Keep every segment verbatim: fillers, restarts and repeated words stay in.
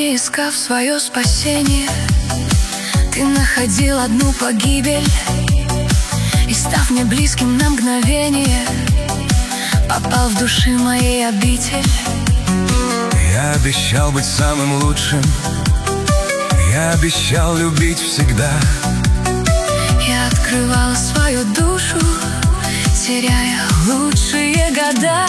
не искав свое спасение, ты находил одну погибель. И став мне близким на мгновение, попал в души моей обитель. Я обещал быть самым лучшим, я обещал любить всегда. Я открывал свою душу, теряя лучшие года.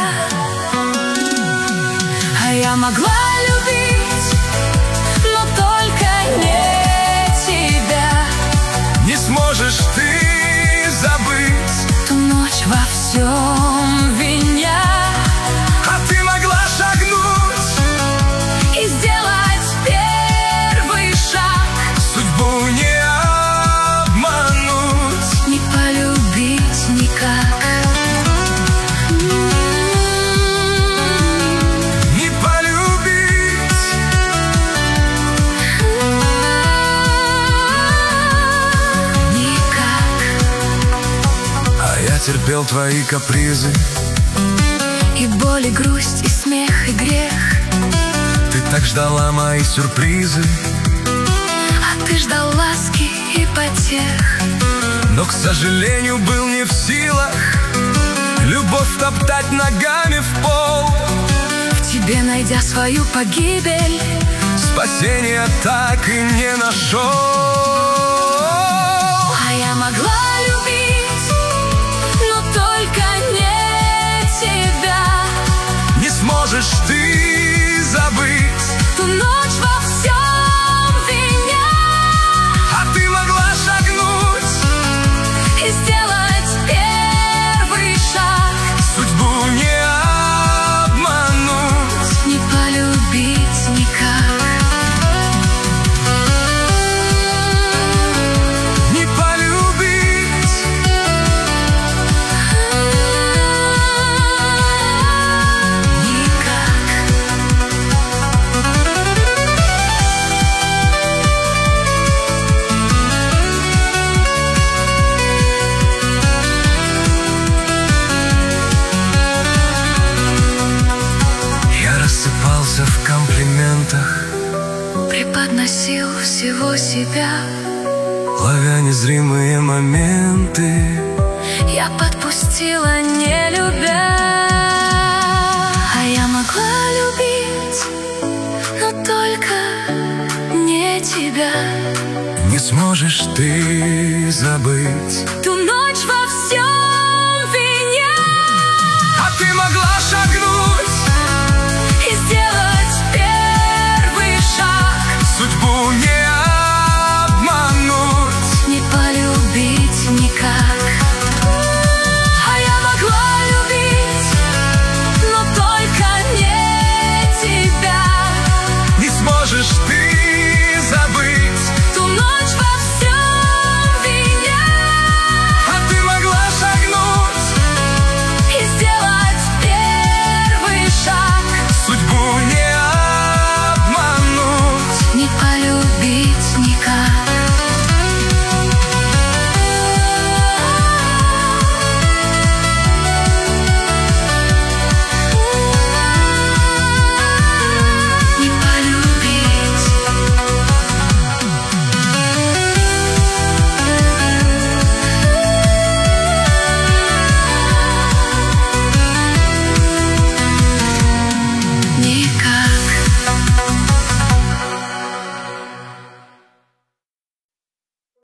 А я могла любить, но только не тебя. Не сможешь ты забыть ту ночь во всем виня. А ты могла шагнуть и сделать первый шаг. Судьбу не обмануть, не полюбить никак. не полюбить. Никак. А я терпел твои капризы, И боль, и грусть, и смех, и грех. ты так ждала мои сюрпризы, А ты ждал ласки и потех. но, к сожалению, был не в силах любовь топтать ногами в пол. В тебе, найдя свою погибель, Спасения так и не нашел. а я могла любить, но только не тебя. Не сможешь ты забыть Ту ночь во всем виня. А ты могла шагнуть И сделать первый шаг. Судьбу не обмануть, Не полюбить никак. не полюбить. Никак. Я рассыпался в комплиментах, Преподносил всего себя. ловя незримые моменты. Я подпустила, не любя. А я могла любить, но только не тебя. Не сможешь ты забыть Ту ночь во